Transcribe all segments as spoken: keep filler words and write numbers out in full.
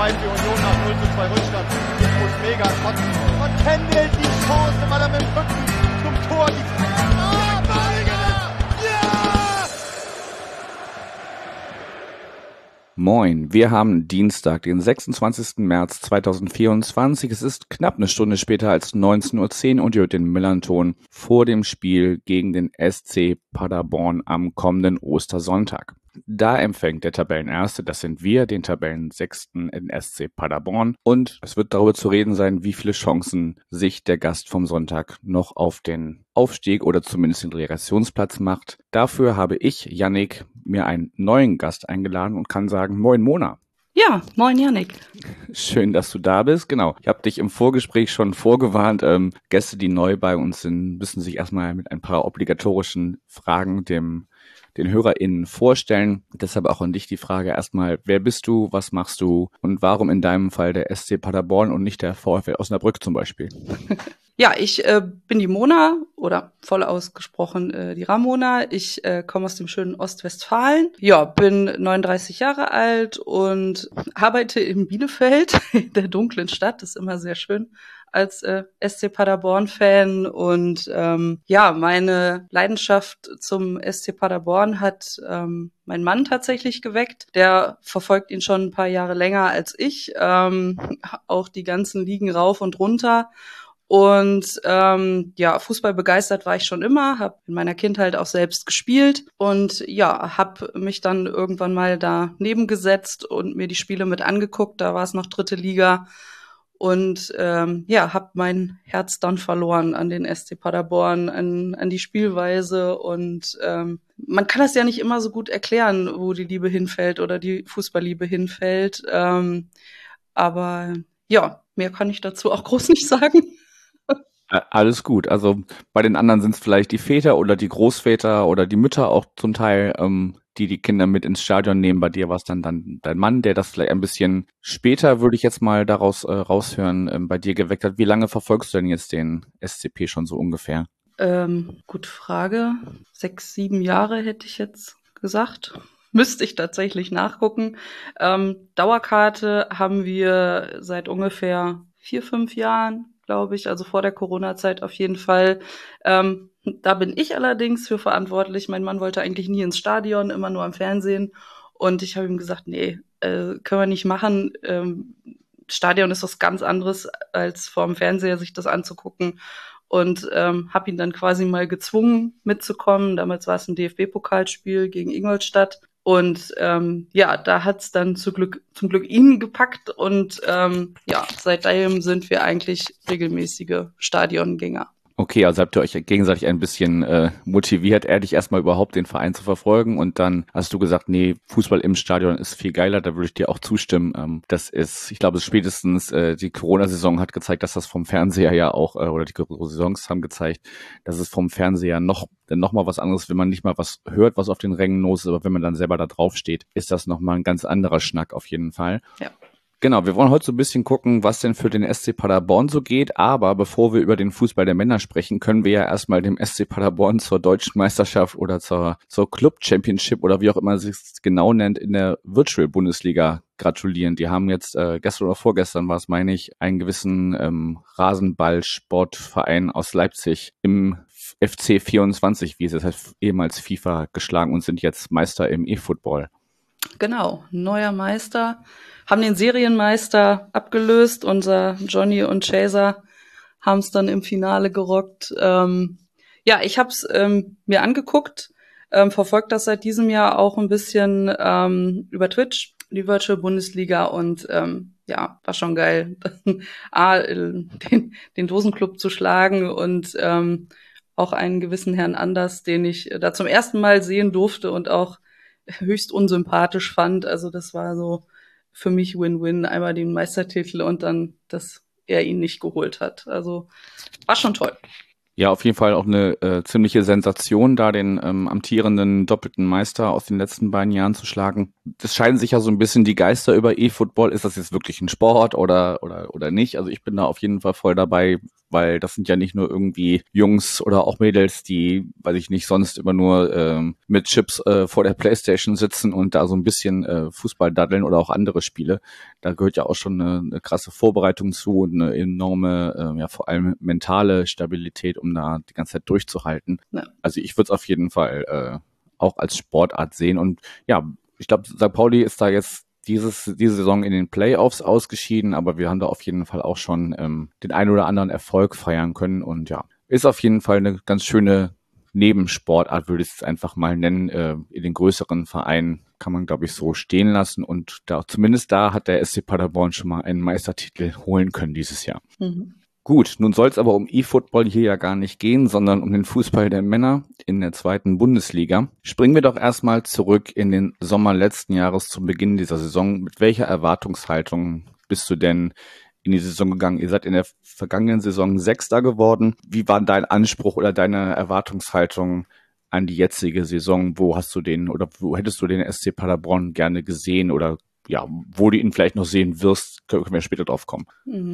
vermeiden die Union nach null zu zwei Rückstand. Ich muss mega kotzen. Und Kendall die Chance, weil er mit dem Rücken zum Tor die Ah, ja! Moin, wir haben Dienstag, den sechsundzwanzigsten März zweitausendvierundzwanzig. Es ist knapp eine Stunde später als neunzehn Uhr zehn und ihr hört den Millernton vor dem Spiel gegen den S C Paderborn am kommenden Ostersonntag. Da empfängt der Tabellenerste, das sind wir, den Tabellensechsten in S C Paderborn. Und es wird darüber zu reden sein, wie viele Chancen sich der Gast vom Sonntag noch auf den Aufstieg oder zumindest den Relegationsplatz macht. Dafür habe ich, Yannick, mir einen neuen Gast eingeladen und kann sagen, moin Mona. Ja, moin Yannick. Schön, dass du da bist. Genau, ich habe dich im Vorgespräch schon vorgewarnt. Ähm, Gäste, die neu bei uns sind, müssen sich erstmal mit ein paar obligatorischen Fragen dem den HörerInnen vorstellen. Deshalb auch an dich die Frage erstmal, wer bist du, was machst du und warum in deinem Fall der S C Paderborn und nicht der VfL Osnabrück zum Beispiel? Ja, ich äh, bin die Mona oder voll ausgesprochen äh, die Ramona. Ich äh, komme aus dem schönen Ostwestfalen. Ja, bin neununddreißig Jahre alt und arbeite in Bielefeld, in der dunklen Stadt. Das ist immer sehr schön als äh, S C Paderborn-Fan. Und ähm, ja, meine Leidenschaft zum S C Paderborn hat ähm, mein Mann tatsächlich geweckt. Der verfolgt ihn schon ein paar Jahre länger als ich. Ähm, auch die ganzen Ligen rauf und runter. Und ähm, ja, Fußball begeistert war ich schon immer, habe in meiner Kindheit auch selbst gespielt und ja, habe mich dann irgendwann mal daneben gesetzt und mir die Spiele mit angeguckt. Da war es noch dritte Liga und ähm, ja, habe mein Herz dann verloren an den S C Paderborn, an, an die Spielweise und ähm, man kann das ja nicht immer so gut erklären, wo die Liebe hinfällt oder die Fußballliebe hinfällt. Ähm, aber ja, mehr kann ich dazu auch groß nicht sagen. Alles gut. Also bei den anderen sind es vielleicht die Väter oder die Großväter oder die Mütter auch zum Teil, ähm, die die Kinder mit ins Stadion nehmen. Bei dir war es dann, dann dein Mann, der das vielleicht ein bisschen später, würde ich jetzt mal daraus äh, raushören, ähm, bei dir geweckt hat. Wie lange verfolgst du denn jetzt den S C P schon so ungefähr? Ähm, gute Frage. Sechs, sieben Jahre hätte ich jetzt gesagt. Müsste ich tatsächlich nachgucken. Ähm, Dauerkarte haben wir seit ungefähr vier, fünf Jahren, glaube ich, also vor der Corona-Zeit auf jeden Fall. Ähm, da bin ich allerdings für verantwortlich. Mein Mann wollte eigentlich nie ins Stadion, immer nur am Fernsehen. Und ich habe ihm gesagt, nee, äh, können wir nicht machen. Ähm, Stadion ist was ganz anderes, als vorm Fernseher sich das anzugucken. Und ähm, habe ihn dann quasi mal gezwungen, mitzukommen. Damals war es ein D F B-Pokalspiel gegen Ingolstadt. Und ähm, ja, da hat's dann zum Glück, zum Glück ihn gepackt. Und ähm, ja, seitdem sind wir eigentlich regelmäßige Stadiongänger. Okay, also habt ihr euch gegenseitig ein bisschen äh, motiviert, ehrlich erstmal überhaupt den Verein zu verfolgen und dann hast du gesagt, nee, Fußball im Stadion ist viel geiler, da würde ich dir auch zustimmen. Ähm, das ist, ich glaube, spätestens äh, die Corona-Saison hat gezeigt, dass das vom Fernseher ja auch, äh, oder die Saisons haben gezeigt, dass es vom Fernseher noch dann noch mal was anderes, wenn man nicht mal was hört, was auf den Rängen los ist, aber wenn man dann selber da drauf steht, ist das noch mal ein ganz anderer Schnack auf jeden Fall. Ja. Genau, wir wollen heute so ein bisschen gucken, was denn für den S C Paderborn so geht, aber bevor wir über den Fußball der Männer sprechen, können wir ja erstmal dem S C Paderborn zur Deutschen Meisterschaft oder zur, zur Club Championship oder wie auch immer es sich genau nennt, in der Virtual Bundesliga gratulieren. Die haben jetzt, äh, gestern oder vorgestern war es, meine ich, einen gewissen ähm, Rasenball-Sportverein aus Leipzig im F C vierundzwanzig, wie es jetzt heißt, ehemals FIFA, geschlagen und sind jetzt Meister im E-Football. Genau, neuer Meister. Haben den Serienmeister abgelöst. Unser Johnny und Chaser haben es dann im Finale gerockt. Ähm, ja, ich habe es ähm, mir angeguckt, ähm, verfolgt das seit diesem Jahr auch ein bisschen ähm, über Twitch, die Virtual Bundesliga und ähm, ja, war schon geil, A, den, den Dosenclub zu schlagen und ähm, auch einen gewissen Herrn Anders, den ich da zum ersten Mal sehen durfte und auch höchst unsympathisch fand. Also das war so für mich Win-Win, einmal den Meistertitel und dann, dass er ihn nicht geholt hat. Also war schon toll. Ja, auf jeden Fall auch eine äh, ziemliche Sensation, da den ähm, amtierenden doppelten Meister aus den letzten beiden Jahren zu schlagen. Es scheiden sich ja so ein bisschen die Geister über E-Football. Ist das jetzt wirklich ein Sport oder oder oder nicht? Also ich bin da auf jeden Fall voll dabei. weil das sind ja nicht nur irgendwie Jungs oder auch Mädels, die, weiß ich nicht, sonst immer nur ähm, mit Chips äh, vor der Playstation sitzen und da so ein bisschen äh, Fußball daddeln oder auch andere Spiele. Da gehört ja auch schon eine, eine krasse Vorbereitung zu und eine enorme, äh, ja vor allem mentale Stabilität, um da die ganze Zeit durchzuhalten. Ja. Also ich würde es auf jeden Fall äh, auch als Sportart sehen. Und ja, ich glaube, Sankt Pauli ist da jetzt dieses diese Saison in den Playoffs ausgeschieden, aber wir haben da auf jeden Fall auch schon ähm, den einen oder anderen Erfolg feiern können. Und ja, ist auf jeden Fall eine ganz schöne Nebensportart, würde ich es einfach mal nennen. Äh, in den größeren Vereinen kann man, glaube ich, so stehen lassen. Und da zumindest da hat der S C Paderborn schon mal einen Meistertitel holen können dieses Jahr. Mhm. Gut, nun soll es aber um E-Football hier ja gar nicht gehen, sondern um den Fußball der Männer in der zweiten Bundesliga. Springen wir doch erstmal zurück in den Sommer letzten Jahres zum Beginn dieser Saison. Mit welcher Erwartungshaltung bist du denn in die Saison gegangen? Ihr seid in der vergangenen Saison Sechster geworden. Wie war dein Anspruch oder deine Erwartungshaltung an die jetzige Saison? Wo hast du den oder wo hättest du den S C Paderborn gerne gesehen oder ja, wo du ihn vielleicht noch sehen wirst, können wir später drauf kommen.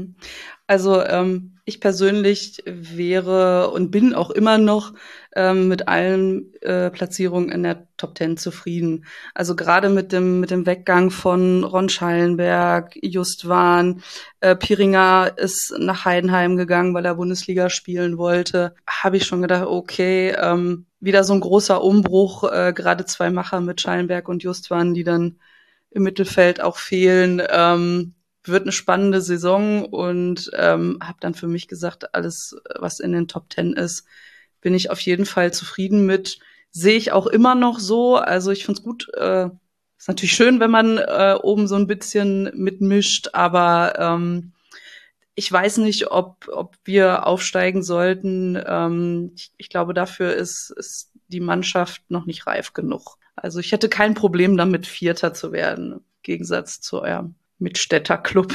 Also ähm, ich persönlich wäre und bin auch immer noch ähm, mit allen äh, Platzierungen in der Top Ten zufrieden. Also gerade mit dem mit dem Weggang von Ron Schallenberg, Justwan, äh, Piringer ist nach Heidenheim gegangen, weil er Bundesliga spielen wollte. Habe ich schon gedacht, okay, ähm, wieder so ein großer Umbruch, äh, gerade zwei Macher mit Schallenberg und Justwan, die dann im Mittelfeld auch fehlen. Ähm, wird eine spannende Saison und ähm, habe dann für mich gesagt, alles, was in den Top Ten ist, bin ich auf jeden Fall zufrieden mit. Sehe ich auch immer noch so. Also ich finde es gut. Äh, ist natürlich schön, wenn man äh, oben so ein bisschen mitmischt, aber ähm, ich weiß nicht, ob ob wir aufsteigen sollten. Ähm, ich, ich glaube, dafür ist ist die Mannschaft noch nicht reif genug. Also ich hätte kein Problem damit, Vierter zu werden, im Gegensatz zu eurem Mitstädter-Club.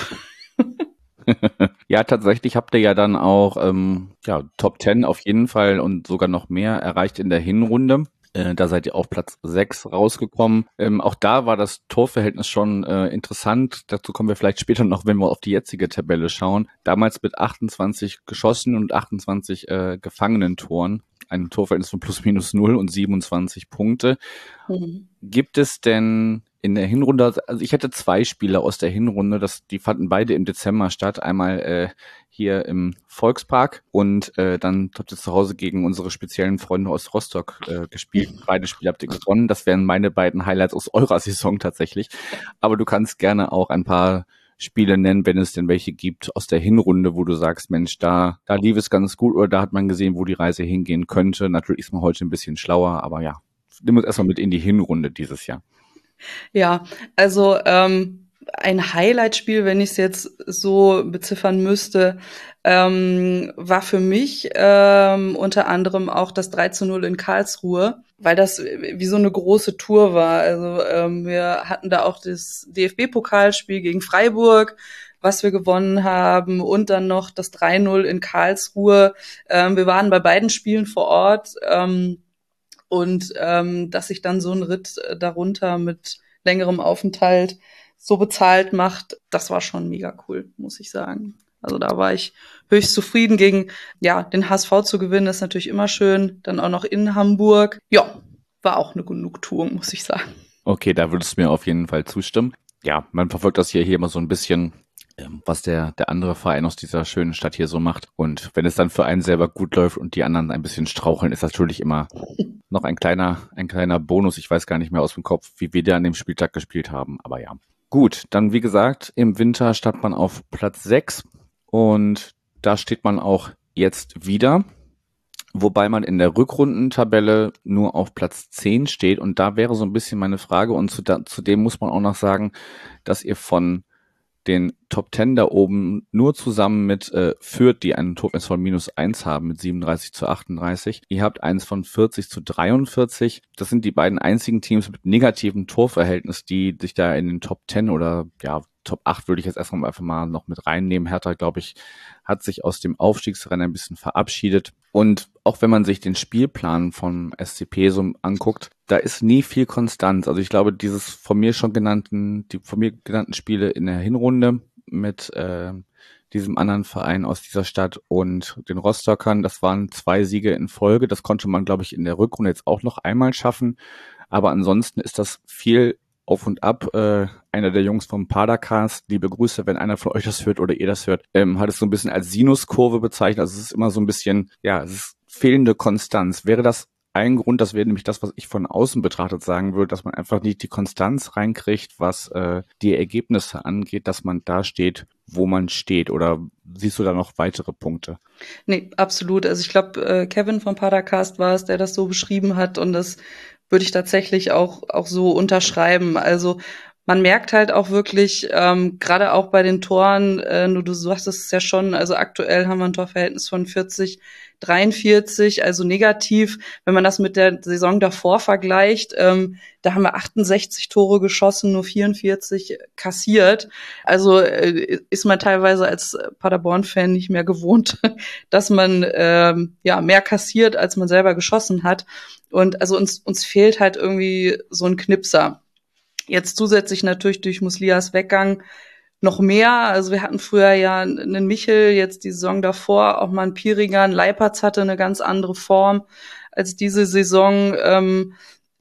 Ja, tatsächlich habt ihr ja dann auch ähm, ja, Top Ten auf jeden Fall und sogar noch mehr erreicht in der Hinrunde. Äh, da seid ihr auf Platz sechs rausgekommen. Ähm, auch da war das Torverhältnis schon äh, interessant. Dazu kommen wir vielleicht später noch, wenn wir auf die jetzige Tabelle schauen. Damals mit achtundzwanzig geschossenen und achtundzwanzig äh, gefangenen Toren. Ein Torverhältnis von plus minus null und siebenundzwanzig Punkte. Mhm. Gibt es denn in der Hinrunde, also ich hatte zwei Spiele aus der Hinrunde, das, die fanden beide im Dezember statt. Einmal äh, hier im Volkspark und äh, dann habt ihr zu Hause gegen unsere speziellen Freunde aus Rostock äh, gespielt. Beide Spiele habt ihr gewonnen. Das wären meine beiden Highlights aus eurer Saison tatsächlich. Aber du kannst gerne auch ein paar Spiele nennen, wenn es denn welche gibt aus der Hinrunde, wo du sagst, Mensch, da da lief es ganz gut oder da hat man gesehen, wo die Reise hingehen könnte. Natürlich ist man heute ein bisschen schlauer, aber ja, nimm uns erstmal mit in die Hinrunde dieses Jahr. Ja, also ähm, ein Highlight-Spiel, wenn ich es jetzt so beziffern müsste, ähm, war für mich ähm, unter anderem auch das drei zu null in Karlsruhe, weil das wie so eine große Tour war. Also ähm, wir hatten da auch das D F B-Pokalspiel gegen Freiburg, was wir gewonnen haben, und dann noch das drei null in Karlsruhe. Ähm, wir waren bei beiden Spielen vor Ort. Ähm, Und ähm, dass sich dann so ein Ritt äh, darunter mit längerem Aufenthalt so bezahlt macht, das war schon mega cool, muss ich sagen. Also da war ich höchst zufrieden. Gegen ja den H S V zu gewinnen, ist natürlich immer schön. Dann auch noch in Hamburg. Ja, war auch eine Genugtuung, muss ich sagen. Okay, da würdest du mir auf jeden Fall zustimmen. Ja, man verfolgt das hier, hier immer so ein bisschen, was der der andere Verein aus dieser schönen Stadt hier so macht. Und wenn es dann für einen selber gut läuft und die anderen ein bisschen straucheln, ist das natürlich immer noch ein kleiner ein kleiner Bonus. Ich weiß gar nicht mehr aus dem Kopf, wie wir da an dem Spieltag gespielt haben. Aber ja, gut. Dann, wie gesagt, im Winter stand man auf Platz sechs und da steht man auch jetzt wieder. Wobei man in der Rückrundentabelle nur auf Platz zehn steht. Und da wäre so ein bisschen meine Frage. Und zu, da, zu dem muss man auch noch sagen, dass ihr von den Top Ten da oben nur zusammen mit äh, Fürth, die einen Torverhältnis von minus eins haben mit siebenunddreißig zu achtunddreißig. Ihr habt eins von vierzig zu dreiundvierzig. Das sind die beiden einzigen Teams mit negativem Torverhältnis, die sich da in den Top Ten oder ja Top acht würde ich jetzt erstmal einfach mal noch mit reinnehmen. Hertha, glaube ich, hat sich aus dem Aufstiegsrennen ein bisschen verabschiedet. Und auch wenn man sich den Spielplan vom S C P so anguckt, da ist nie viel Konstanz. Also ich glaube, dieses von mir schon genannten, die von mir genannten Spiele in der Hinrunde mit äh, diesem anderen Verein aus dieser Stadt und den Rostockern. Das waren zwei Siege in Folge. Das konnte man, glaube ich, in der Rückrunde jetzt auch noch einmal schaffen. Aber ansonsten ist das viel auf und ab. Äh, einer der Jungs vom Padercast, liebe Grüße, wenn einer von euch das hört oder ihr das hört, ähm, hat es so ein bisschen als Sinuskurve bezeichnet. Also es ist immer so ein bisschen, ja, es ist fehlende Konstanz. Wäre das ein Grund, das wäre nämlich das, was ich von außen betrachtet sagen würde, dass man einfach nicht die Konstanz reinkriegt, was äh, die Ergebnisse angeht, dass man da steht, wo man steht? Oder siehst du da noch weitere Punkte? Nee, absolut. Also ich glaube, äh, Kevin vom Padercast war es, der das so beschrieben hat, und das würde ich tatsächlich auch auch so unterschreiben. Also man merkt halt auch wirklich, ähm, gerade auch bei den Toren, äh, du, du sagst es ja schon, also aktuell haben wir ein Torverhältnis von vierzig, dreiundvierzig, also negativ. Wenn man das mit der Saison davor vergleicht, ähm, da haben wir achtundsechzig Tore geschossen, nur vierundvierzig kassiert. Also äh, ist man teilweise als Paderborn-Fan nicht mehr gewohnt, dass man ähm, ja mehr kassiert, als man selber geschossen hat. Und also uns uns fehlt halt irgendwie so ein Knipser. Jetzt zusätzlich natürlich durch Muslias Weggang noch mehr. Also wir hatten früher ja einen Michel, jetzt die Saison davor auch mal einen Pieringer. Ein Leipertz hatte eine ganz andere Form als diese Saison. Ähm,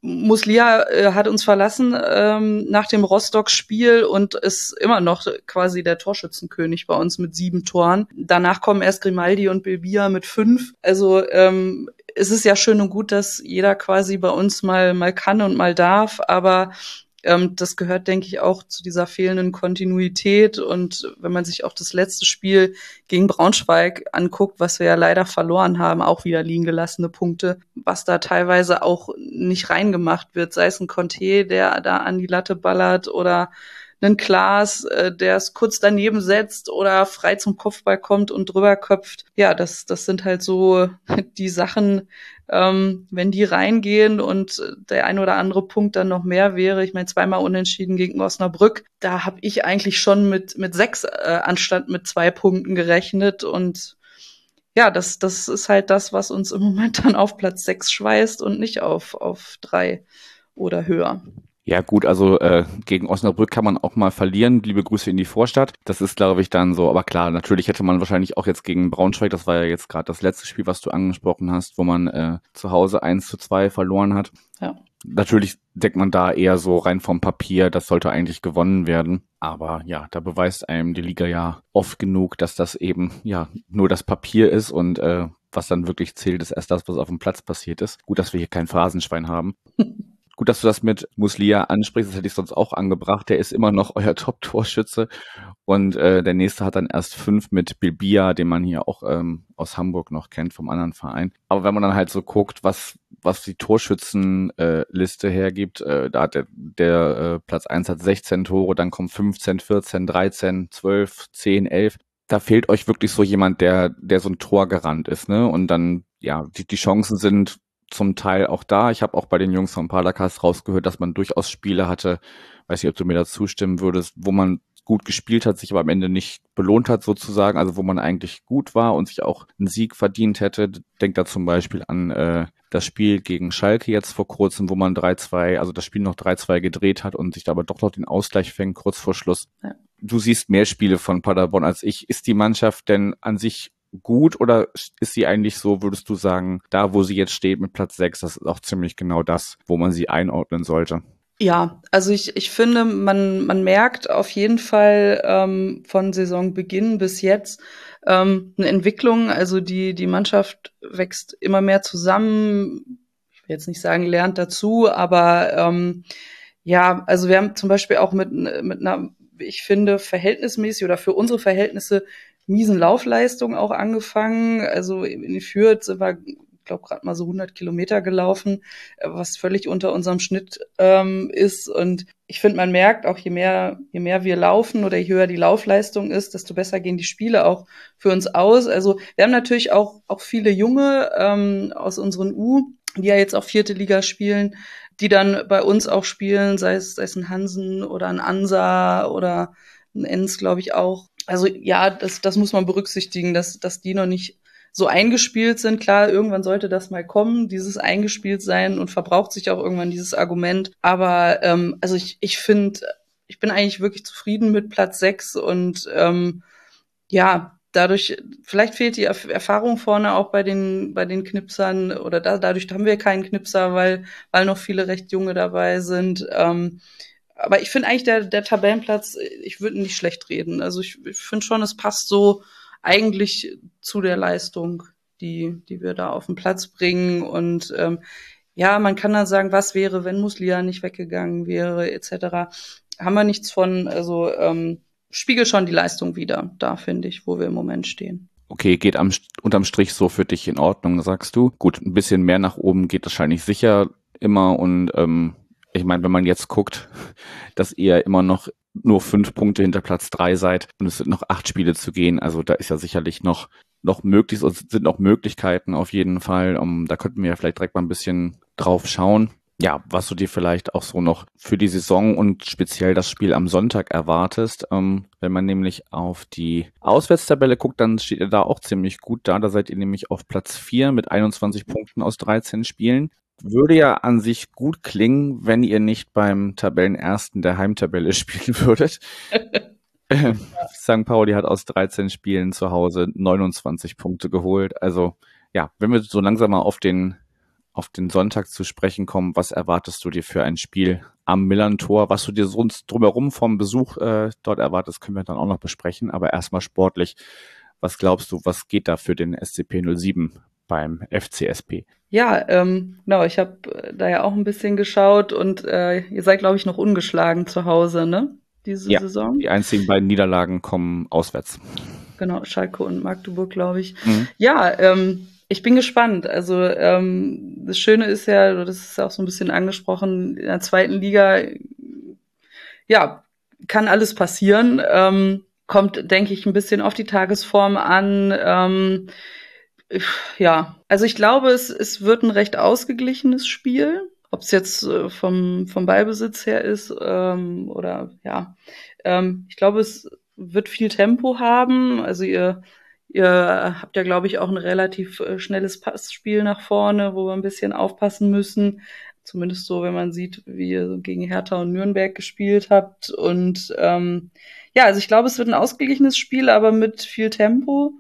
Muslia äh, hat uns verlassen ähm, nach dem Rostock-Spiel und ist immer noch quasi der Torschützenkönig bei uns mit sieben Toren. Danach kommen erst Grimaldi und Bilbia mit fünf. Also ähm, es ist ja schön und gut, dass jeder quasi bei uns mal mal kann und mal darf, aber Ähm, das gehört, denke ich, auch zu dieser fehlenden Kontinuität. Und wenn man sich auch das letzte Spiel gegen Braunschweig anguckt, was wir ja leider verloren haben, auch wieder liegen gelassene Punkte, was da teilweise auch nicht reingemacht wird, sei es ein Conte, der da an die Latte ballert, oder einen Klaas, äh, der es kurz daneben setzt oder frei zum Kopfball kommt und drüber köpft. Ja, das, das sind halt so die Sachen, ähm, wenn die reingehen und der ein oder andere Punkt dann noch mehr wäre. Ich meine, zweimal unentschieden gegen Osnabrück. Da habe ich eigentlich schon mit mit sechs äh, anstatt mit zwei Punkten gerechnet. Und ja, das das ist halt das, was uns im Moment dann auf Platz sechs schweißt und nicht auf auf drei oder höher. Ja gut, also äh, gegen Osnabrück kann man auch mal verlieren. Liebe Grüße in die Vorstadt. Das ist, glaube ich, dann so. Aber klar, natürlich hätte man wahrscheinlich auch jetzt gegen Braunschweig, das war ja jetzt gerade das letzte Spiel, was du angesprochen hast, wo man äh, zu Hause eins zu zwei verloren hat. Ja. Natürlich denkt man da eher so rein vom Papier, das sollte eigentlich gewonnen werden. Aber ja, da beweist einem die Liga ja oft genug, dass das eben ja nur das Papier ist und äh, was dann wirklich zählt, ist erst das, was auf dem Platz passiert ist. Gut, dass wir hier kein Phrasenschwein haben. Gut, dass du das mit Muslia ansprichst, das hätte ich sonst auch angebracht. Der ist immer noch euer Top-Torschütze und äh, der nächste hat dann erst fünf mit Bilbia, den man hier auch ähm, aus Hamburg noch kennt vom anderen Verein. Aber wenn man dann halt so guckt, was was die Torschützenliste äh, hergibt, äh, da hat der, der äh, Platz eins hat sechzehn Tore, dann kommen fünfzehn, vierzehn, dreizehn, zwölf, zehn, elf. Da fehlt euch wirklich so jemand, der der so ein Torgarant ist, ne? Und dann, ja, die, die Chancen sind zum Teil auch da. Ich habe auch bei den Jungs vom Padercast rausgehört, dass man durchaus Spiele hatte, weiß nicht, ob du mir da zustimmen würdest, wo man gut gespielt hat, sich aber am Ende nicht belohnt hat sozusagen, also wo man eigentlich gut war und sich auch einen Sieg verdient hätte. Denk da zum Beispiel an äh, das Spiel gegen Schalke jetzt vor kurzem, wo man drei zwei, also das Spiel noch drei zwei gedreht hat und sich da aber doch noch den Ausgleich fängt, kurz vor Schluss. Ja. Du siehst mehr Spiele von Paderborn als ich. Ist die Mannschaft denn an sich gut oder ist sie eigentlich so, würdest du sagen, da wo sie jetzt steht mit Platz sechs, das ist auch ziemlich genau das, wo man sie einordnen sollte? Ja, also ich ich finde, man man merkt auf jeden Fall ähm, von Saisonbeginn bis jetzt ähm, eine Entwicklung. Also die die Mannschaft wächst immer mehr zusammen. Ich will jetzt nicht sagen, lernt dazu, aber ähm, ja, also wir haben zum Beispiel auch mit mit einer, ich finde, verhältnismäßig oder für unsere Verhältnisse miesen Laufleistung auch angefangen. Also in Fürth sind wir, ich glaube, gerade mal so hundert Kilometer gelaufen, was völlig unter unserem Schnitt ähm, ist. Und ich finde, man merkt auch, je mehr, je mehr wir laufen oder je höher die Laufleistung ist, desto besser gehen die Spiele auch für uns aus. Also wir haben natürlich auch, auch viele Junge ähm, aus unseren U, die ja jetzt auch vierte Liga spielen, die dann bei uns auch spielen, sei es, sei es ein Hansen oder ein Ansa oder ein Enns, glaube ich, auch. Also ja, das, das muss man berücksichtigen, dass, dass die noch nicht so eingespielt sind. Klar, irgendwann sollte das mal kommen, dieses eingespielt sein, und verbraucht sich auch irgendwann dieses Argument. Aber ähm, also ich, ich finde, ich bin eigentlich wirklich zufrieden mit Platz sechs und ähm, ja, dadurch, vielleicht fehlt die Erf- Erfahrung vorne auch bei den, bei den Knipsern oder da, dadurch haben wir keinen Knipser, weil, weil noch viele recht junge dabei sind. Ähm, aber ich finde eigentlich der, der Tabellenplatz, ich würde nicht schlecht reden. Also ich, ich finde schon, es passt so eigentlich zu der Leistung, die, die wir da auf den Platz bringen. Und ähm, ja, man kann dann sagen, was wäre, wenn Muslia nicht weggegangen wäre, et cetera. Haben wir nichts von, also ähm, spiegelt schon die Leistung wider, da finde ich, wo wir im Moment stehen. Okay, geht am, unterm Strich so für dich in Ordnung, sagst du. Gut, ein bisschen mehr nach oben geht wahrscheinlich sicher immer und ähm, ich meine, wenn man jetzt guckt, dass ihr immer noch nur fünf Punkte hinter Platz drei seid und es sind noch acht Spiele zu gehen, also da ist ja sicherlich noch noch möglich, es sind noch Möglichkeiten auf jeden Fall. Um, da könnten wir ja vielleicht direkt mal ein bisschen drauf schauen. Ja, was du dir vielleicht auch so noch für die Saison und speziell das Spiel am Sonntag erwartest. Ähm, wenn man nämlich auf die Auswärtstabelle guckt, dann steht ihr da auch ziemlich gut da. Da seid ihr nämlich auf Platz vier mit einundzwanzig Punkten aus dreizehn Spielen. Würde ja an sich gut klingen, wenn ihr nicht beim Tabellenersten der Heimtabelle spielen würdet. Sankt Pauli hat aus dreizehn Spielen zu Hause neunundzwanzig Punkte geholt. Also ja, wenn wir so langsam mal auf den auf den Sonntag zu sprechen kommen, was erwartest du dir für ein Spiel am Millern-Tor? Was du dir sonst drumherum vom Besuch äh, dort erwartest, können wir dann auch noch besprechen. Aber erstmal sportlich, was glaubst du, was geht da für den S C P null sieben beim F C S P? Ja, ähm, genau, ich habe da ja auch ein bisschen geschaut und äh, ihr seid, glaube ich, noch ungeschlagen zu Hause, ne? Diese Ja, Saison. die einzigen beiden Niederlagen kommen auswärts. Genau, Schalke und Magdeburg, glaube ich. Mhm. Ja, ähm, ich bin gespannt. Also ähm, das Schöne ist ja, das ist auch so ein bisschen angesprochen, in der zweiten Liga, ja, kann alles passieren. Ähm, kommt, denke ich, ein bisschen auf die Tagesform an. Ähm, ja, also ich glaube, es, es wird ein recht ausgeglichenes Spiel. Ob es jetzt äh, vom, vom Ballbesitz her ist ähm, oder ja, ähm, ich glaube, es wird viel Tempo haben. Also ihr, ihr habt ja, glaube ich, auch ein relativ äh, schnelles Passspiel nach vorne, wo wir ein bisschen aufpassen müssen. Zumindest so, wenn man sieht, wie ihr so gegen Hertha und Nürnberg gespielt habt. Und ähm, ja, also ich glaube, es wird ein ausgeglichenes Spiel, aber mit viel Tempo.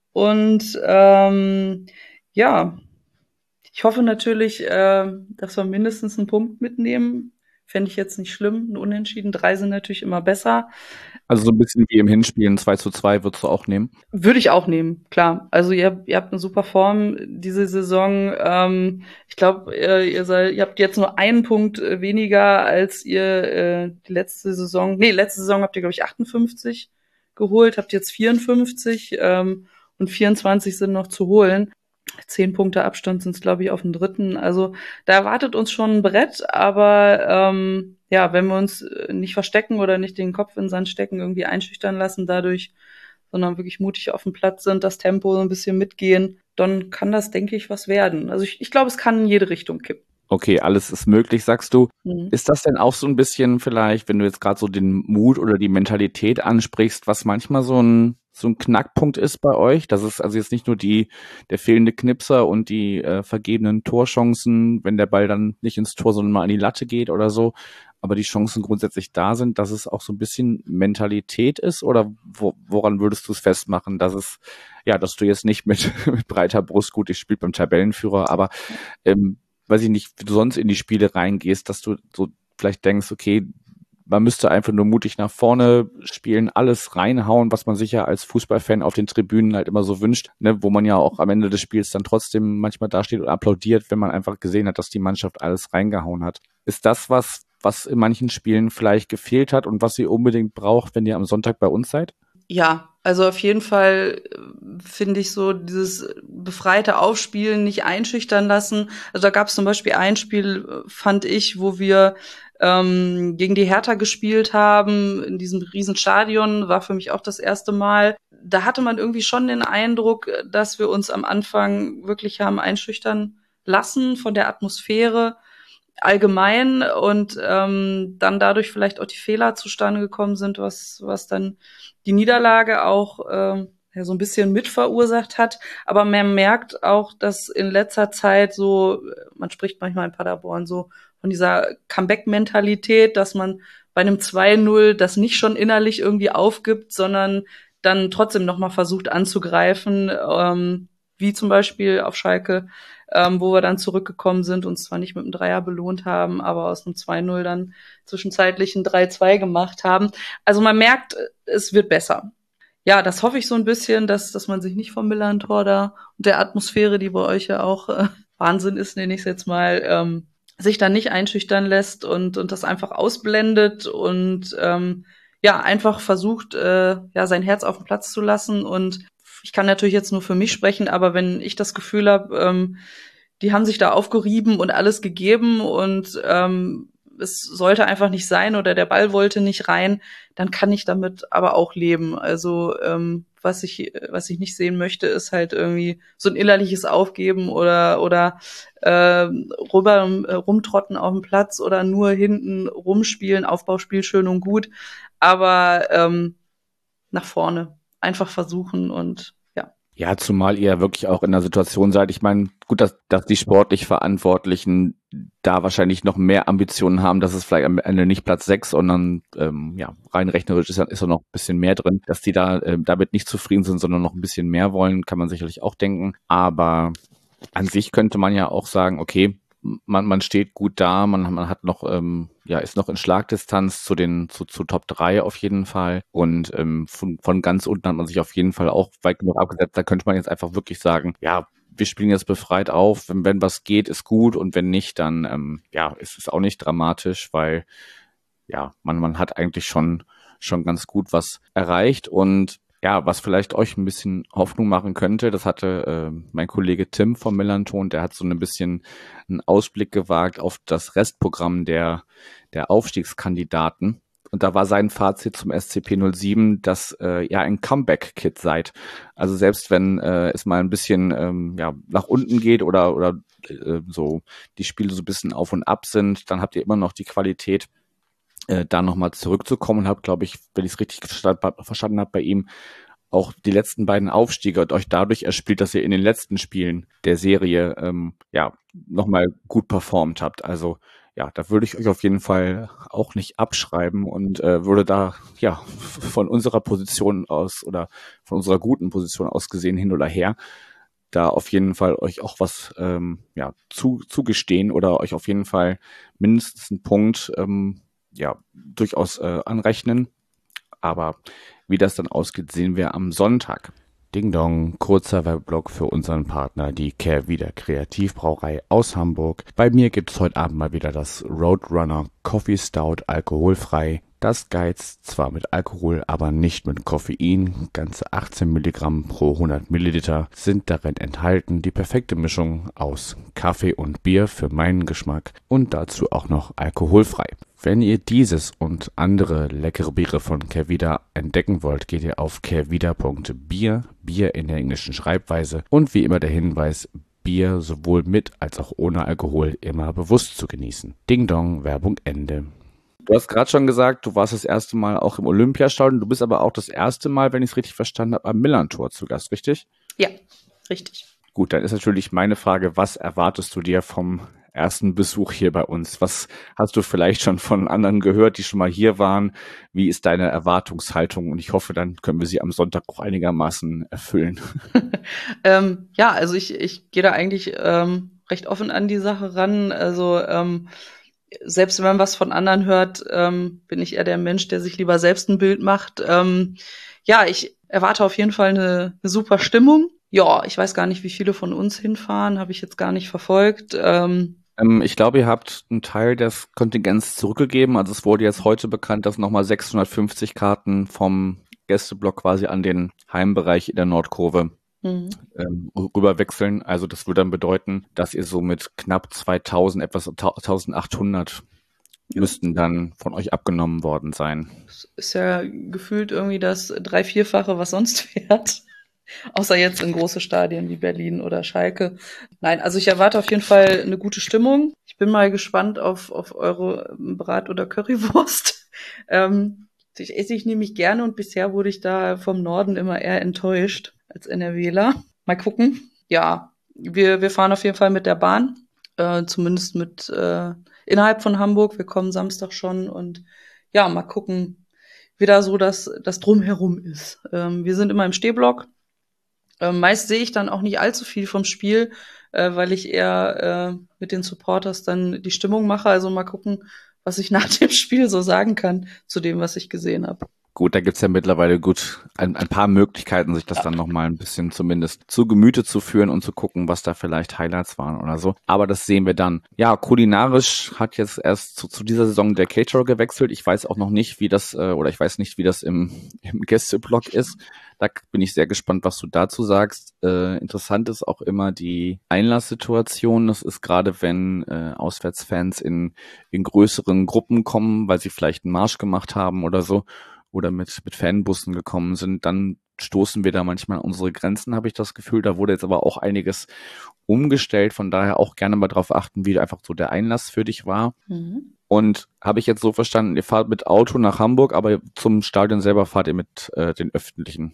Und ähm, ja, ich hoffe natürlich, äh, dass wir mindestens einen Punkt mitnehmen. Fände ich jetzt nicht schlimm. Ein Unentschieden, drei sind natürlich immer besser. Also so ein bisschen wie im Hinspiel, ein zwei zu zwei würdest du auch nehmen? Würde ich auch nehmen, klar. Also ihr, ihr habt eine super Form diese Saison. Ähm, ich glaube, ihr, ihr, seid, ihr habt jetzt nur einen Punkt weniger, als ihr äh, die letzte Saison, nee, letzte Saison habt ihr, glaube ich, achtundfünfzig geholt, habt jetzt vierundfünfzig ähm, und vierundzwanzig sind noch zu holen. Zehn Punkte Abstand sind es, glaube ich, auf dem dritten. Also da erwartet uns schon ein Brett, aber ähm, ja, wenn wir uns nicht verstecken oder nicht den Kopf in den Sand stecken, irgendwie einschüchtern lassen dadurch, sondern wirklich mutig auf dem Platz sind, das Tempo so ein bisschen mitgehen, dann kann das, denke ich, was werden. Also ich, ich glaube, es kann in jede Richtung kippen. Okay, alles ist möglich, sagst du. Mhm. Ist das denn auch so ein bisschen vielleicht, wenn du jetzt gerade so den Mut oder die Mentalität ansprichst, was manchmal so ein so ein Knackpunkt ist bei euch? Das ist also jetzt nicht nur die der fehlende Knipser und die äh, vergebenen Torchancen, wenn der Ball dann nicht ins Tor, sondern mal an die Latte geht oder so, aber die Chancen grundsätzlich da sind, dass es auch so ein bisschen Mentalität ist? Oder wo, woran würdest du es festmachen, dass es, ja, dass du jetzt nicht mit, mit breiter Brust, gut, ich spiele beim Tabellenführer, aber ähm, weiß ich nicht, wie du sonst in die Spiele reingehst, dass du so vielleicht denkst, okay, man müsste einfach nur mutig nach vorne spielen, alles reinhauen, was man sich ja als Fußballfan auf den Tribünen halt immer so wünscht, ne, wo man ja auch am Ende des Spiels dann trotzdem manchmal dasteht und applaudiert, wenn man einfach gesehen hat, dass die Mannschaft alles reingehauen hat. Ist das was, was in manchen Spielen vielleicht gefehlt hat und was ihr unbedingt braucht, wenn ihr am Sonntag bei uns seid? Ja, also auf jeden Fall äh, finde ich so dieses befreite Aufspielen, nicht einschüchtern lassen. Also da gab es zum Beispiel ein Spiel, äh, fand ich, wo wir ähm, gegen die Hertha gespielt haben, in diesem riesen Stadion, war für mich auch das erste Mal. Da hatte man irgendwie schon den Eindruck, dass wir uns am Anfang wirklich haben einschüchtern lassen von der Atmosphäre allgemein und ähm, dann dadurch vielleicht auch die Fehler zustande gekommen sind, was was dann die Niederlage auch ähm, ja, so ein bisschen mit verursacht hat. Aber man merkt auch, dass in letzter Zeit so, man spricht manchmal in Paderborn so von dieser Comeback-Mentalität, dass man bei einem zwei null das nicht schon innerlich irgendwie aufgibt, sondern dann trotzdem nochmal versucht anzugreifen, ähm, wie zum Beispiel auf Schalke, ähm, wo wir dann zurückgekommen sind, uns zwar nicht mit einem Dreier belohnt haben, aber aus einem zwei null dann zwischenzeitlich ein drei zwei gemacht haben. Also man merkt, es wird besser. Ja, das hoffe ich so ein bisschen, dass dass man sich nicht vom Millern-Tor da und der Atmosphäre, die bei euch ja auch äh, Wahnsinn ist, nenne ich es jetzt mal, ähm, sich dann nicht einschüchtern lässt und und das einfach ausblendet und ähm, ja, einfach versucht, äh, ja, sein Herz auf den Platz zu lassen. Und ich kann natürlich jetzt nur für mich sprechen, aber wenn ich das Gefühl habe, ähm, die haben sich da aufgerieben und alles gegeben und ähm, es sollte einfach nicht sein oder der Ball wollte nicht rein, dann kann ich damit aber auch leben. Also ähm, was ich was ich nicht sehen möchte, ist halt irgendwie so ein innerliches Aufgeben oder oder äh, rüber äh, rumtrotten auf dem Platz oder nur hinten rumspielen, Aufbauspiel schön und gut, aber ähm, nach vorne einfach versuchen und ja. Ja, zumal ihr wirklich auch in der Situation seid. Ich meine, gut, dass, dass die sportlich Verantwortlichen da wahrscheinlich noch mehr Ambitionen haben, dass es vielleicht am Ende nicht Platz sechs, sondern ähm, ja, rein rechnerisch ist, ist da noch ein bisschen mehr drin. Dass die da äh, damit nicht zufrieden sind, sondern noch ein bisschen mehr wollen, kann man sicherlich auch denken. Aber an sich könnte man ja auch sagen, okay, man, man steht gut da, man, man hat noch, ähm, ja, ist noch in Schlagdistanz zu den, zu, zu Top drei auf jeden Fall. Und ähm, von, von ganz unten hat man sich auf jeden Fall auch weit genug abgesetzt. Da könnte man jetzt einfach wirklich sagen, ja, wir spielen jetzt befreit auf. Wenn, wenn was geht, ist gut. Und wenn nicht, dann, ähm, ja, ist es auch nicht dramatisch, weil, ja, man, man hat eigentlich schon, schon ganz gut was erreicht. Und ja, was vielleicht euch ein bisschen Hoffnung machen könnte, das hatte äh, mein Kollege Tim vom Millern-Ton, der hat so ein bisschen einen Ausblick gewagt auf das Restprogramm der, der Aufstiegskandidaten. Und da war sein Fazit zum S C P null sieben, dass äh, ihr ein Comeback-Kid seid. Also selbst wenn äh, es mal ein bisschen ähm, ja, nach unten geht oder, oder äh, so die Spiele so ein bisschen auf und ab sind, dann habt ihr immer noch die Qualität, äh, da nochmal zurückzukommen und habe, glaube ich, wenn ich es richtig verstanden, verstanden habe bei ihm, auch die letzten beiden Aufstiege und euch dadurch erspielt, dass ihr in den letzten Spielen der Serie ähm, ja nochmal gut performt habt. Also ja, da würde ich euch auf jeden Fall auch nicht abschreiben und äh, würde da ja von unserer Position aus oder von unserer guten Position aus gesehen hin oder her da auf jeden Fall euch auch was ähm, ja zu, zugestehen oder euch auf jeden Fall mindestens einen Punkt ähm, ja durchaus äh, anrechnen. Aber wie das dann ausgeht, sehen wir am Sonntag. Ding Dong, kurzer Werbeblock für unseren Partner, die Kehrwieder Kreativbrauerei aus Hamburg. Bei mir gibt's heute Abend mal wieder das Roadrunner Coffee Stout alkoholfrei. Das geizt zwar mit Alkohol, aber nicht mit Koffein. Ganze achtzehn Milligramm pro hundert Milliliter sind darin enthalten. Die perfekte Mischung aus Kaffee und Bier für meinen Geschmack und dazu auch noch alkoholfrei. Wenn ihr dieses und andere leckere Biere von Kehrwieder entdecken wollt, geht ihr auf kehrwieder punkt bier, Bier in der englischen Schreibweise und wie immer der Hinweis, Bier sowohl mit als auch ohne Alkohol immer bewusst zu genießen. Ding Dong, Werbung Ende. Du hast gerade schon gesagt, du warst das erste Mal auch im Olympiastadion, du bist aber auch das erste Mal, wenn ich es richtig verstanden habe, am Millern-Tor zu Gast, richtig? Ja, richtig. Gut, dann ist natürlich meine Frage, was erwartest du dir vom ersten Besuch hier bei uns? Was hast du vielleicht schon von anderen gehört, die schon mal hier waren? Wie ist deine Erwartungshaltung? Und ich hoffe, dann können wir sie am Sonntag auch einigermaßen erfüllen. ähm, ja, also ich, ich gehe da eigentlich ähm, recht offen an die Sache ran. Also ähm, selbst wenn man was von anderen hört, ähm, bin ich eher der Mensch, der sich lieber selbst ein Bild macht. Ähm, ja, ich erwarte auf jeden Fall eine, eine super Stimmung. Ja, ich weiß gar nicht, wie viele von uns hinfahren, habe ich jetzt gar nicht verfolgt. Ähm, ähm, ich glaube, ihr habt einen Teil des Kontingents zurückgegeben. Also es wurde jetzt heute bekannt, dass nochmal sechshundertfünfzig Karten vom Gästeblock quasi an den Heimbereich in der Nordkurve mhm. ähm, rüberwechseln. Also das würde dann bedeuten, dass ihr so mit knapp zweitausend, etwas eintausendachthundert ja. müssten dann von euch abgenommen worden sein. Das ist ja gefühlt irgendwie das drei-, vierfache, was sonst fährt. Außer jetzt in große Stadien wie Berlin oder Schalke. Nein, also ich erwarte auf jeden Fall eine gute Stimmung. Ich bin mal gespannt auf, auf eure Brat- oder Currywurst. Ähm, ich esse ich nämlich gerne und bisher wurde ich da vom Norden immer eher enttäuscht als NRWler. Mal gucken. Ja, wir, wir fahren auf jeden Fall mit der Bahn. Äh, zumindest mit äh, innerhalb von Hamburg. Wir kommen Samstag schon und ja, mal gucken, wieder so das, das Drumherum ist. Ähm, wir sind immer im Stehblock. Ähm, meist sehe ich dann auch nicht allzu viel vom Spiel, äh, weil ich eher äh, mit den Supporters dann die Stimmung mache. Also mal gucken, was ich nach dem Spiel so sagen kann zu dem, was ich gesehen habe. Gut, da gibt's ja mittlerweile gut ein, ein paar Möglichkeiten, sich das dann nochmal ein bisschen zumindest zu Gemüte zu führen und zu gucken, was da vielleicht Highlights waren oder so. Aber das sehen wir dann. Ja, kulinarisch hat jetzt erst zu, zu dieser Saison der Caterer gewechselt. Ich weiß auch noch nicht, wie das, äh, oder ich weiß nicht, wie das im, im Gästeblock ist. Da bin ich sehr gespannt, was du dazu sagst. Äh, interessant ist auch immer die Einlasssituation. Das ist gerade, wenn äh, Auswärtsfans in, in größeren Gruppen kommen, weil sie vielleicht einen Marsch gemacht haben oder so, oder mit mit Fanbussen gekommen sind, dann stoßen wir da manchmal an unsere Grenzen, habe ich das Gefühl. Da wurde jetzt aber auch einiges umgestellt, von daher auch gerne mal drauf achten, wie einfach so der Einlass für dich war. Mhm. Und habe ich jetzt so verstanden, ihr fahrt mit Auto nach Hamburg, aber zum Stadion selber fahrt ihr mit äh, den Öffentlichen?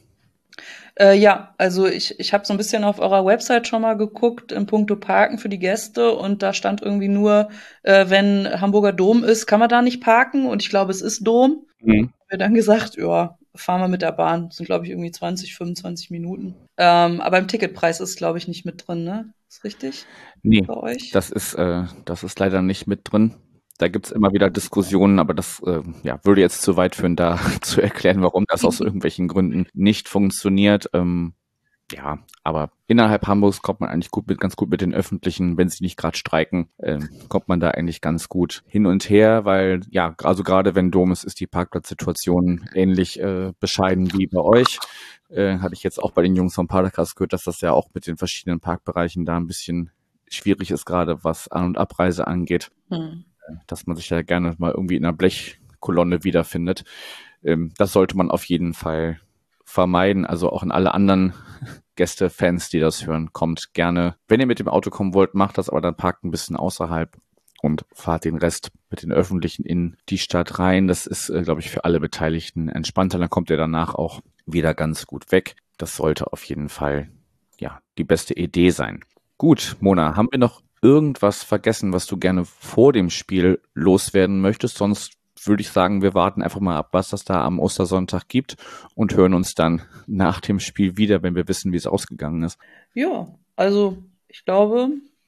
Äh, ja, also ich, ich habe so ein bisschen auf eurer Website schon mal geguckt in puncto Parken für die Gäste und da stand irgendwie nur, äh, wenn Hamburger Dom ist, kann man da nicht parken und ich glaube, es ist Dom. Mhm. Haben wir dann gesagt, ja, fahren wir mit der Bahn. Das sind, glaube ich, irgendwie zwanzig, fünfundzwanzig Minuten. Ähm, aber im Ticketpreis ist, glaube ich, nicht mit drin, ne? Ist richtig? Nee, Bei euch? das ist, äh, das ist leider nicht mit drin. Da gibt's immer wieder Diskussionen, aber das äh, ja, würde jetzt zu weit führen, da zu erklären, warum das aus irgendwelchen Gründen nicht funktioniert. Ähm, ja, aber innerhalb Hamburgs kommt man eigentlich gut mit, ganz gut mit den Öffentlichen, wenn sie nicht gerade streiken, äh, kommt man da eigentlich ganz gut hin und her, weil ja, also gerade wenn Dom ist, ist die Parkplatzsituation ähnlich äh, bescheiden wie bei euch. Äh, hatte ich jetzt auch bei den Jungs vom Padercast gehört, dass das ja auch mit den verschiedenen Parkbereichen da ein bisschen schwierig ist, gerade was An- und Abreise angeht. Hm. Dass man sich ja gerne mal irgendwie in einer Blechkolonne wiederfindet. Ähm, das sollte man auf jeden Fall vermeiden. Also auch an alle anderen Gäste, Fans, die das hören, kommt gerne. Wenn ihr mit dem Auto kommen wollt, macht das, aber dann parkt ein bisschen außerhalb und fahrt den Rest mit den Öffentlichen in die Stadt rein. Das ist, äh, glaube ich, für alle Beteiligten entspannter. Dann kommt ihr danach auch wieder ganz gut weg. Das sollte auf jeden Fall, ja, die beste Idee sein. Gut, Mona, haben wir noch irgendwas vergessen, was du gerne vor dem Spiel loswerden möchtest? Sonst würde ich sagen, wir warten einfach mal ab, was das da am Ostersonntag gibt und hören uns dann nach dem Spiel wieder, wenn wir wissen, wie es ausgegangen ist. Ja, also ich glaube,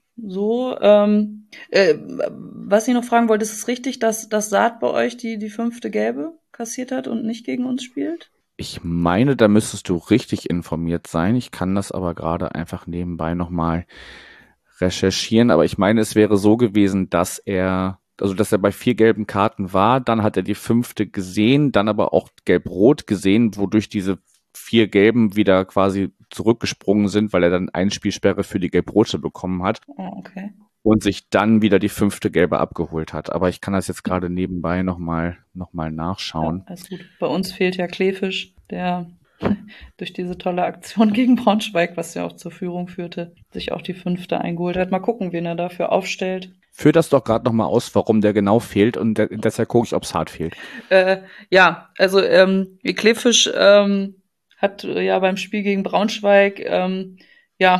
so. Ähm, äh, was ich noch fragen wollte, ist es richtig, dass das Saat bei euch die, die fünfte Gelbe kassiert hat und nicht gegen uns spielt? Ich meine, da müsstest du richtig informiert sein. Ich kann das aber gerade einfach nebenbei nochmal recherchieren, aber ich meine, es wäre so gewesen, dass er, also dass er bei vier gelben Karten war, dann hat er die fünfte gesehen, dann aber auch gelb-rot gesehen, wodurch diese vier gelben wieder quasi zurückgesprungen sind, weil er dann Einspielsperre für die gelb-rote bekommen hat. Oh, okay. Und sich dann wieder die fünfte gelbe abgeholt hat. Aber ich kann das jetzt gerade nebenbei nochmal noch mal nachschauen. Ja, alles gut. Bei uns fehlt ja Kleefisch, der durch diese tolle Aktion gegen Braunschweig, was ja auch zur Führung führte, sich auch die fünfte eingeholt hat. Mal gucken, wen er dafür aufstellt. Führ das doch gerade nochmal aus, warum der genau fehlt und der, deshalb gucke ich, ob es hart fehlt. Äh, ja, also ähm, Kleefisch ähm, hat äh, ja beim Spiel gegen Braunschweig ähm, ja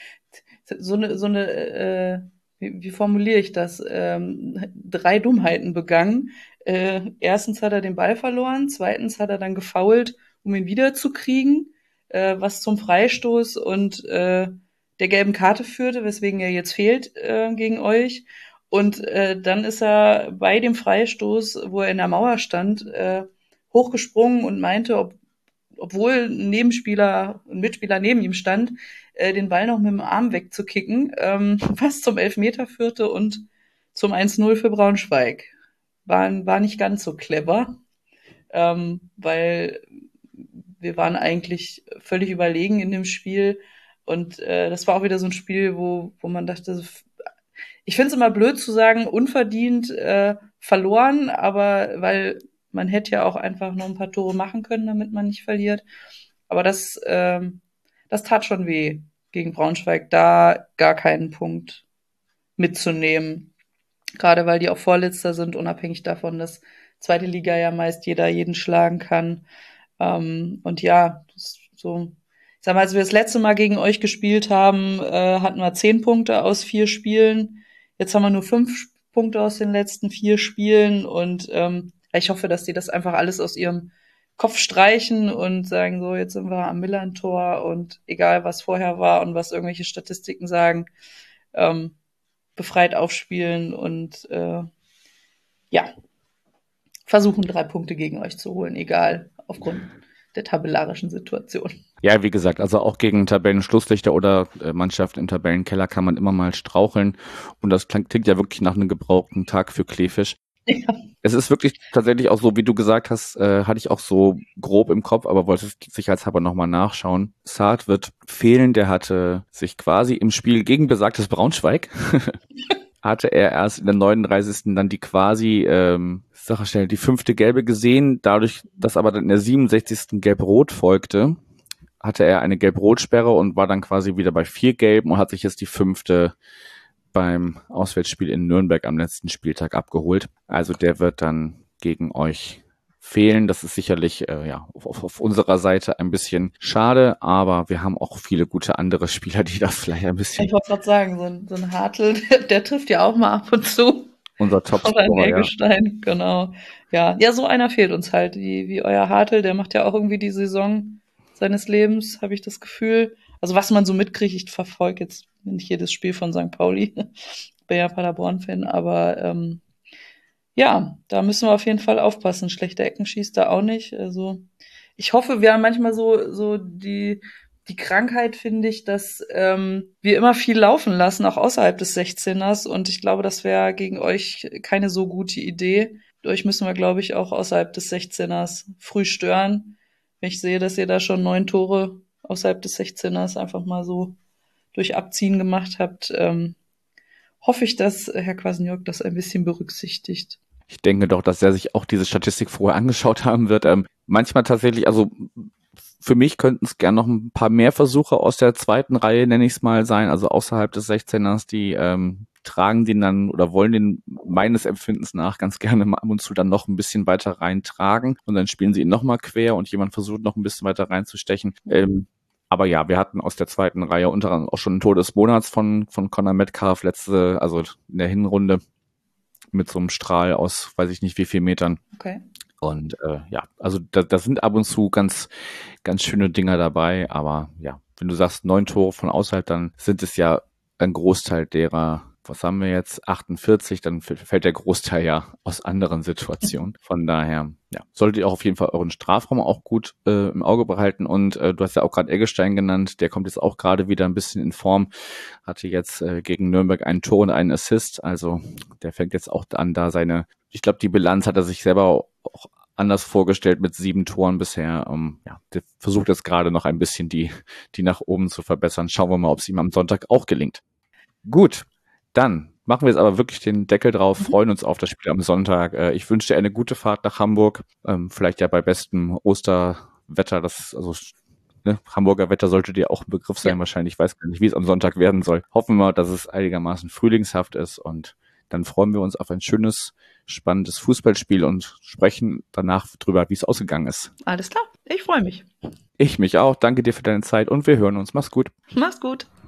so eine so eine äh, wie, wie formuliere ich das? Ähm, drei Dummheiten begangen. Äh, erstens hat er den Ball verloren, zweitens hat er dann gefoult, um ihn wiederzukriegen, äh, was zum Freistoß und äh, der gelben Karte führte, weswegen er jetzt fehlt äh, gegen euch. Und äh, dann ist er bei dem Freistoß, wo er in der Mauer stand, äh, hochgesprungen und meinte, ob, obwohl ein Nebenspieler, ein Mitspieler neben ihm stand, äh, den Ball noch mit dem Arm wegzukicken, ähm, was zum Elfmeter führte und zum eins null für Braunschweig. War, war nicht ganz so clever, ähm, weil wir waren eigentlich völlig überlegen in dem Spiel. Und äh, das war auch wieder so ein Spiel, wo, wo man dachte, ich finde es immer blöd zu sagen, unverdient äh, verloren, aber weil man hätte ja auch einfach noch ein paar Tore machen können, damit man nicht verliert. Aber das, ähm, das tat schon weh, gegen Braunschweig da gar keinen Punkt mitzunehmen. Gerade weil die auch Vorletzter sind, unabhängig davon, dass zweite Liga ja meist jeder jeden schlagen kann. Ähm, und ja, das ist so. Ich sag mal, als wir das letzte Mal gegen euch gespielt haben, äh, hatten wir zehn Punkte aus vier Spielen. Jetzt haben wir nur fünf Punkte aus den letzten vier Spielen. Und ähm, ich hoffe, dass die das einfach alles aus ihrem Kopf streichen und sagen, so, jetzt sind wir am Millern-Tor und egal, was vorher war und was irgendwelche Statistiken sagen, ähm, befreit aufspielen und äh, ja, versuchen, drei Punkte gegen euch zu holen, egal, aufgrund der tabellarischen Situation. Ja, wie gesagt, also auch gegen Tabellenschlusslichter oder äh, Mannschaften im Tabellenkeller kann man immer mal straucheln und das klingt, klingt ja wirklich nach einem gebrauchten Tag für Kleefisch. Ja. Es ist wirklich tatsächlich auch so, wie du gesagt hast, äh, hatte ich auch so grob im Kopf, aber wollte sicherheitshalber nochmal nachschauen. Saad wird fehlen, der hatte sich quasi im Spiel gegen besagtes Braunschweig hatte er erst in der neununddreißigsten dann die quasi, ähm, Sache schnell, die fünfte Gelbe gesehen. Dadurch, dass aber dann in der siebenundsechzigsten Gelb-Rot folgte, hatte er eine Gelb-Rot-Sperre und war dann quasi wieder bei vier Gelben und hat sich jetzt die fünfte beim Auswärtsspiel in Nürnberg am letzten Spieltag abgeholt. Also der wird dann gegen euch fehlen. Das ist sicherlich äh, ja auf, auf unserer Seite ein bisschen schade, aber wir haben auch viele gute andere Spieler, die das vielleicht ein bisschen... Ich wollte gerade sagen, so ein, so ein Hartl, der, der trifft ja auch mal ab und zu. Unser Topscorer, Oder ein Eggestein, ja. Genau. Ja, ja, so einer fehlt uns halt, wie, wie euer Hartl. Der macht ja auch irgendwie die Saison seines Lebens, habe ich das Gefühl. Also was man so mitkriegt, ich verfolge jetzt nicht jedes Spiel von Sankt Pauli. Bin ja Paderborn-Fan, aber ähm, ja, da müssen wir auf jeden Fall aufpassen. Schlechte Ecken schießt er auch nicht. Also ich hoffe, wir haben manchmal so so die die Krankheit, finde ich, dass ähm, wir immer viel laufen lassen, auch außerhalb des sechzehners. Und ich glaube, das wäre gegen euch keine so gute Idee. Euch müssen wir, glaube ich, auch außerhalb des sechzehners früh stören. Wenn ich sehe, dass ihr da schon neun Tore außerhalb des sechzehners einfach mal so durch Abziehen gemacht habt, ähm, hoffe ich, dass Herr Kwasniok das ein bisschen berücksichtigt. Ich denke doch, dass er sich auch diese Statistik vorher angeschaut haben wird. Ähm, manchmal tatsächlich, also für mich könnten es gern noch ein paar mehr Versuche aus der zweiten Reihe, nenne ich es mal, sein, also außerhalb des sechzehners, die ähm, tragen den dann oder wollen den meines Empfindens nach ganz gerne mal ab und zu dann noch ein bisschen weiter reintragen und dann spielen sie ihn nochmal quer und jemand versucht noch ein bisschen weiter reinzustechen. Ähm, aber ja, wir hatten aus der zweiten Reihe unter anderem auch schon ein Tor des Monats von, von Conor Metcalf letzte, also in der Hinrunde mit so einem Strahl aus, weiß ich nicht wie viel Metern. Okay. Und äh, ja, also da, da sind ab und zu ganz, ganz schöne Dinger dabei, aber ja, wenn du sagst neun Tore von außerhalb, dann sind es ja ein Großteil derer, was haben wir jetzt, achtundvierzig, dann fällt der Großteil ja aus anderen Situationen. Von daher, ja, solltet ihr auch auf jeden Fall euren Strafraum auch gut äh, im Auge behalten. Und äh, du hast ja auch gerade Eggestein genannt, der kommt jetzt auch gerade wieder ein bisschen in Form, hatte jetzt äh, gegen Nürnberg ein Tor und einen Assist, also der fängt jetzt auch an, da seine, ich glaube, die Bilanz hat er sich selber auch anders vorgestellt mit sieben Toren bisher. Um, ja, der versucht jetzt gerade noch ein bisschen die, die nach oben zu verbessern. Schauen wir mal, ob es ihm am Sonntag auch gelingt. Gut. Dann machen wir jetzt aber wirklich den Deckel drauf, freuen uns auf das Spiel am Sonntag. Ich wünsche dir eine gute Fahrt nach Hamburg, vielleicht ja bei bestem Osterwetter, das, also ne, Hamburger Wetter sollte dir auch ein Begriff sein, ja. Wahrscheinlich, ich weiß gar nicht, wie es am Sonntag werden soll. Hoffen wir, dass es einigermaßen frühlingshaft ist und dann freuen wir uns auf ein schönes, spannendes Fußballspiel und sprechen danach drüber, wie es ausgegangen ist. Alles klar, ich freue mich. Ich mich auch, danke dir für deine Zeit und wir hören uns. Mach's gut. Mach's gut.